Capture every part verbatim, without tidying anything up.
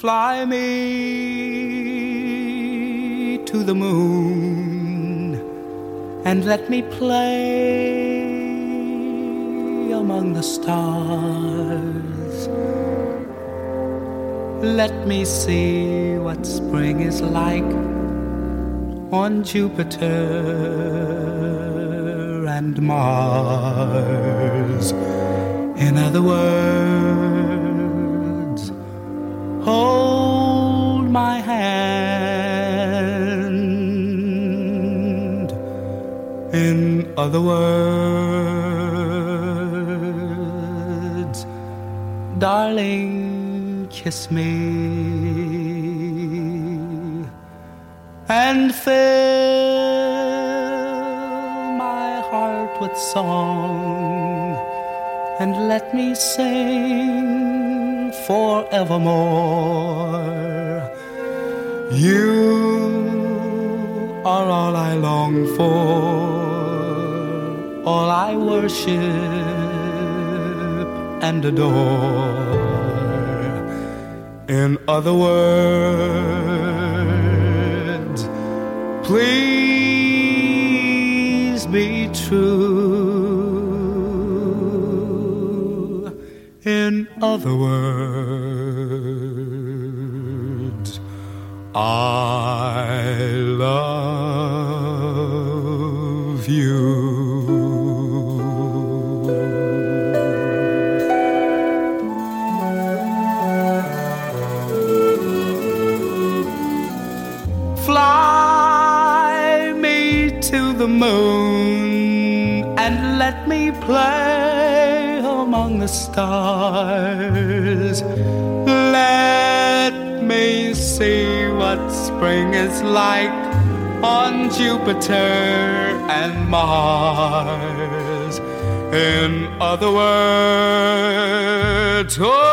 Fly me to the moon and let me play among the stars. Let me see what spring is like on Jupiter and Mars. In other words, hold my hand. In other words, darling, kiss me and fill my heart with song and let me sing forevermore. You are all I long for, all I worship and adore. In other words, please be true. In other words, I love you. Fly me to the moon and let me play among the stars. Let me see what spring is like on Jupiter and Mars. In other words,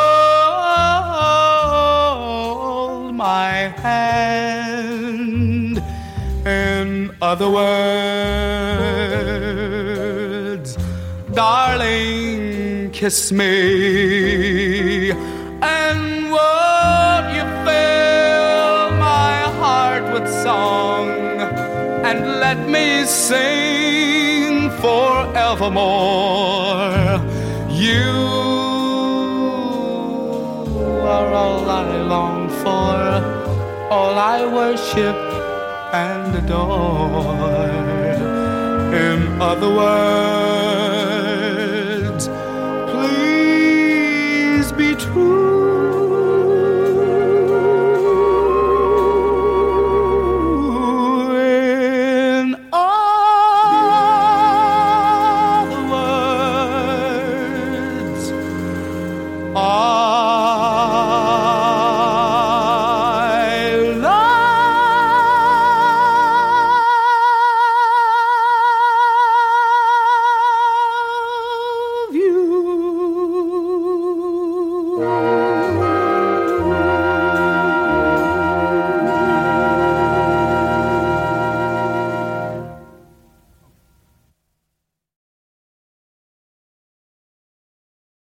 hold my hand. In other words, darling, kiss me. And won't you fill my heart with song and let me sing forevermore. You are all I long for, all I worship and adore. In other words,